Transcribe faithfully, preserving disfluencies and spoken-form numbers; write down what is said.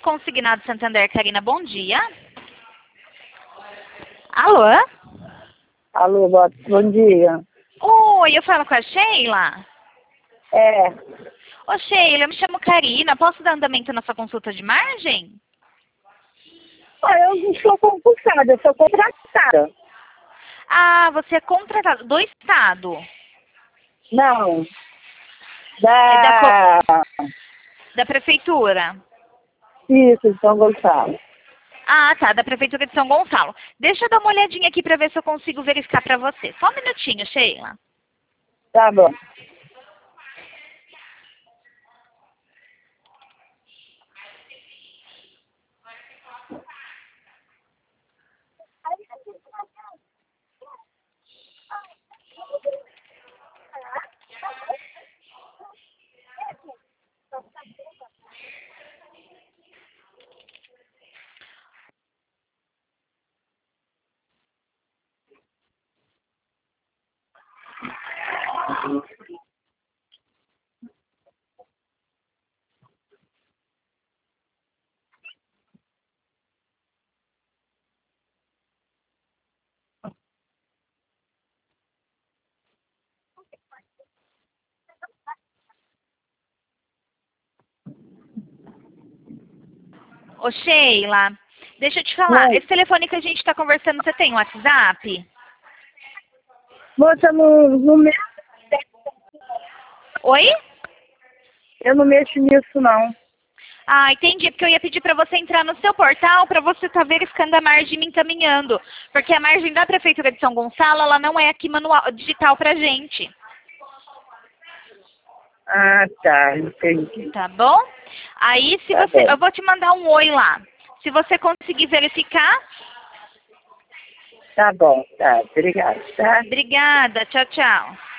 Consignado Santander, Karina, bom dia. Alô? Alô, bom, bom dia. Oi, eu falo com a Sheila? É, Ô Sheila, eu me chamo Karina, posso dar andamento na sua consulta de margem? ah, eu não sou concursada, eu sou contratada. Ah, você é contratado do Estado. Não, É da, co- da... da Prefeitura. Isso, São Gonçalo. Ah, tá, da Prefeitura de São Gonçalo. Deixa eu dar uma olhadinha aqui para ver se eu consigo verificar para você. Só um minutinho, Sheila. Tá bom. Ô Sheila, deixa eu te falar. Oi. Esse telefone que a gente está conversando, você tem WhatsApp? Moça, não, não me... Oi? eu não mexo nisso, não. Ah, entendi, porque eu ia pedir para você entrar no seu portal para você estar verificando a margem e me encaminhando. Porque a margem da Prefeitura de São Gonçalo, ela não é aqui manual, digital pra gente. Ah, tá, entendi. Tá bom? Aí, se Tá você... bom. Eu vou te mandar um oi lá. Se você conseguir verificar, Tá bom, tá. Obrigada, tá? obrigada. Tchau, tchau.